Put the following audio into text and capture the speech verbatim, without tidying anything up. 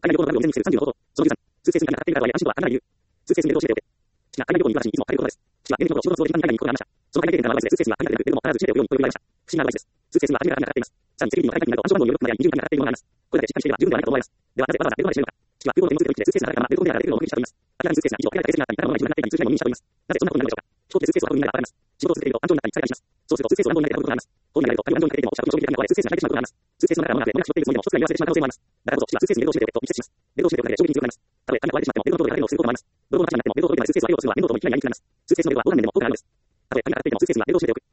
海外旅行の旅を未然にしているさんじゅうのこと。そのじゅうさん、通制するにあたっているからとはいえ安心とは考えない理由。通制する目通しでおけ。父が海外旅行に行く私にいつも語ることです。父は年齢のことを仕事の都合で頻繁に海外に行くことがありました。その海外経験からのアドバイスで通制するには限られるけれども、必ず知っておくようにと言われました。不思議なアドバイスです。通制するには初めから意味がかかっています。さらにセキュリティの高い金額と暗証番号の入力までににじゅうにかかっているものがあります。これだけしっかりしていれば十分ではないかと思います。ではなぜわざわざベルトまでしているのか。父は空港の手荷物で通制する中でままベルトコンテナが出てくるのを目撃したと言います。明らかに通制するが以上、海外で成績があったり、宝物が一部になっていたり、通じないものにしたと言います。なぜそんなことになるのでしょうか。飛行機で通制すると運になれば上がります。仕事を続けていると暗証になったり、再開します。そうすると通制すると暗号になっていたことがあります。こういう流れると、あるいは暗証になっていても、おそらく衝撃的な壊れ、通制するが入ってしまうことがあります。通制する中から物があって、もやし乗っているつもりでも、一つが言わせてしまう可能性もあります。だからこそ、父は通制するにベルトを締めておけと密接します。ベルトを締めておくだけで衝撃に強くなります。たとえ紙が壊れてしまっても、ベルトの通りが誰をすることもあります。泥棒の話になっても、ベルトを取れてない通制するを上げようとするのは、面倒ともいきなりやりにくくなります。通制するのベルトはどんなにでも効果があるのです。たとえ紙が当たっていても、通制するがベルトを締めておく。